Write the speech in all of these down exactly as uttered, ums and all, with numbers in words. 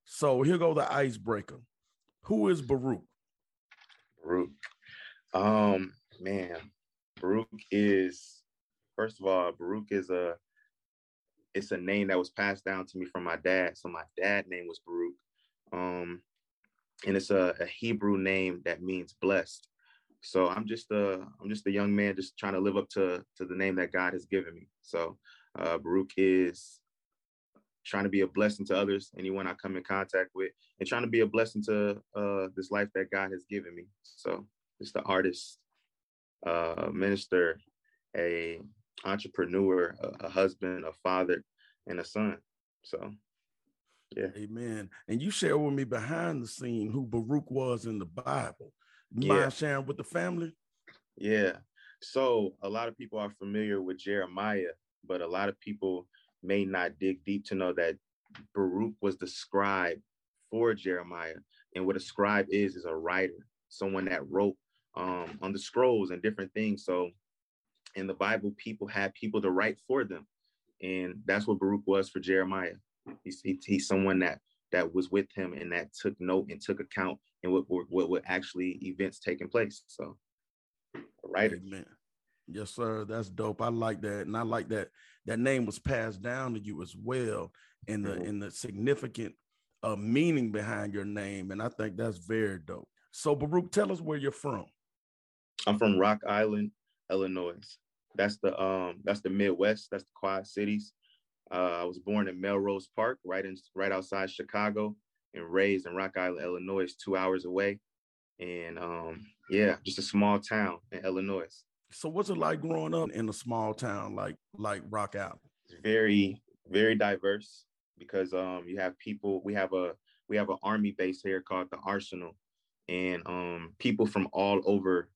So here go the icebreaker. Who is Baruch? Baruch. Um, man, Baruch is, first of all, Baruch is a, it's a name that was passed down to me from my dad. So my dad's name was Baruch. Um, and it's a, a Hebrew name that means blessed. So I'm just a, I'm just a young man just trying to live up to, to the name that God has given me. So uh, Baruch is trying to be a blessing to others, anyone I come in contact with, and trying to be a blessing to uh, this life that God has given me. So just the artist, uh, minister, a entrepreneur, a, a husband, a father, and a son. So, yeah. Amen. And you share with me behind the scene who Baruch was in the Bible. You Yeah. mind sharing with the family? Yeah. So a lot of people are familiar with Jeremiah, but a lot of people may not dig deep to know that Baruch was the scribe for Jeremiah. And what a scribe is, is a writer, someone that wrote um, on the scrolls and different things. So in the Bible, people had people to write for them. And that's what Baruch was for Jeremiah. He's, he, he's someone that that was with him and that took note and took account in what what what actually events taking place. So, right. Amen. Yes, sir. That's dope. I like that, and I like that that name was passed down to you as well, and the Mm-hmm. in the significant uh, meaning behind your name, and I think that's very dope. So, Baruch, tell us where you're from. I'm from Rock Island, Illinois. That's the um that's the Midwest. That's the Quad Cities. Uh, I was born in Melrose Park, right in right outside Chicago, and raised in Rock Island, Illinois, two hours away. And um, yeah, just a small town in Illinois. So, what's it like growing up in a small town like like Rock Island? It's very, very diverse because um, you have people. We have a we have an army base here called the Arsenal, and um, people from all over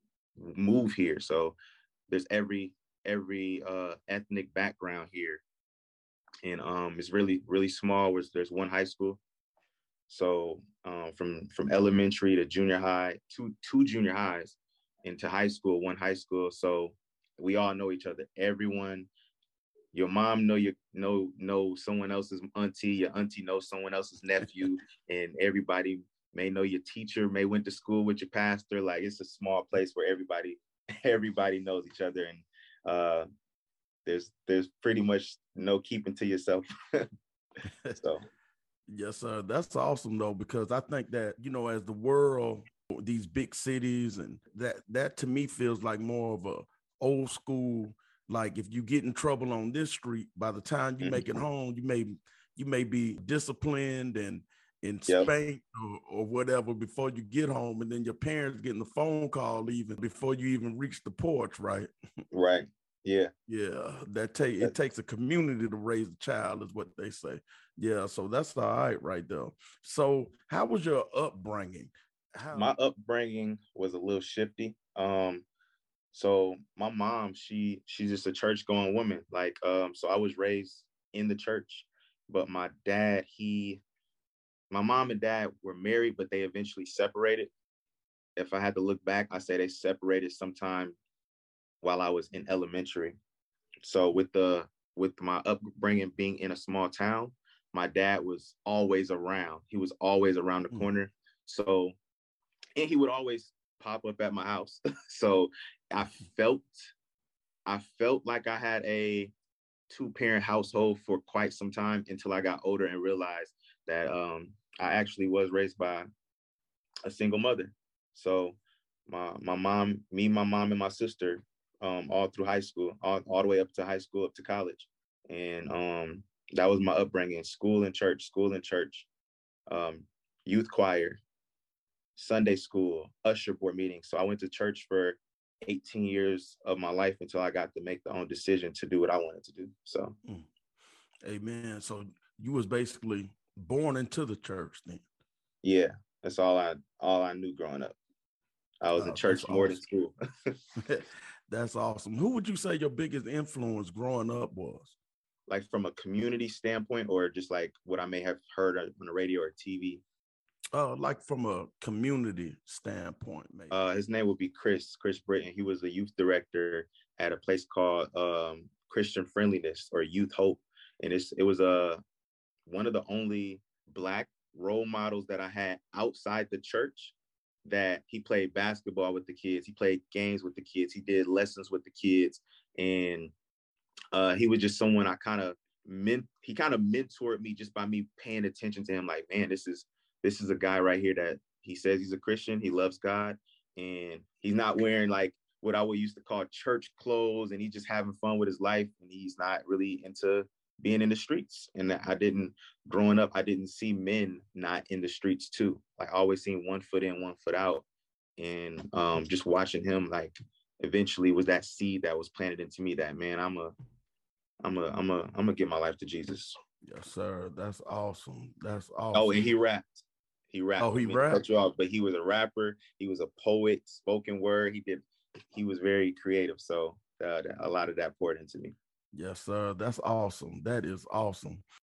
move here. So there's every every uh, ethnic background here. And um, it's really, really small. Where there's one high school, so um, from from elementary to junior high, two two junior highs, into high school, one high school. So we all know each other. Everyone, your mom know your know know someone else's auntie. Your auntie knows someone else's nephew, and everybody may know your teacher. May went to school with your pastor. Like it's a small place where everybody everybody knows each other, and uh, there's there's pretty much no keeping to yourself. So Yes, sir. That's awesome though, because I think that, you know, as the world, these big cities, and that that to me feels like more of a old school, like if you get in trouble on this street, by the time you make it home, you may you may be disciplined and and yep. spanked or, or whatever before you get home, and then your parents getting the phone call even before you even reach the porch, right? Right. Yeah. Yeah, that take it takes a community to raise a child, is what they say. Yeah, so that's all right, right there. So, how was your upbringing? How- My upbringing was a little shifty. Um, so my mom, she she's just a church going woman. Like, um, so I was raised in the church, but my dad, he, my mom and dad were married, but they eventually separated. If I had to look back, I say they separated sometime while I was in elementary. So with the with my upbringing being in a small town, my dad was always around. He was always around the Mm. corner. So, and he would always pop up at my house. So I felt I felt like I had a two-parent household for quite some time until I got older and realized that um, I actually was raised by a single mother. So my my mom, me, my mom, and my sister, um, all through high school, all, all the way up to high school, up to college. And um, that was my upbringing: school and church, school and church, um, youth choir, Sunday school, usher board meetings. So I went to church for eighteen years of my life until I got to make the own decision to do what I wanted to do. So, Mm. Amen. So you was basically born into the church then. yeah, that's all I all I knew growing up. I was in Oh, that's church more awesome. than school. That's awesome. Who would you say your biggest influence growing up was? Like from a community standpoint, or just like what I may have heard on the radio or T V? Uh, like from a community standpoint, maybe. Uh, his name would be Chris, Chris Britton. He was a youth director at a place called um, Christian Friendliness or Youth Hope. And it's, it was a, one of the only Black role models that I had outside the church, that he played basketball with the kids. He played games with the kids. He did lessons with the kids. And uh, he was just someone I kind of meant, he kind of mentored me just by me paying attention to him. Like, man, this is, this is a guy right here that he says he's a Christian. He loves God, and he's not wearing like what I would used to call church clothes, and he's just having fun with his life. And he's not really into being in the streets. And I didn't, growing up, I didn't see men not in the streets too. Like, I always seen one foot in, one foot out. And um, just watching him, like, eventually was that seed that was planted into me that, man, I'm a, I'm a, I'm a, I'm gonna give my life to Jesus. Yes, sir. That's awesome. That's awesome. Oh, and he rapped. He rapped. Oh, he I rapped. Cut you off, but he was a rapper. He was a poet, spoken word. He did. He was very creative. So uh, a lot of that poured into me. Yes, sir. That's awesome. That is awesome.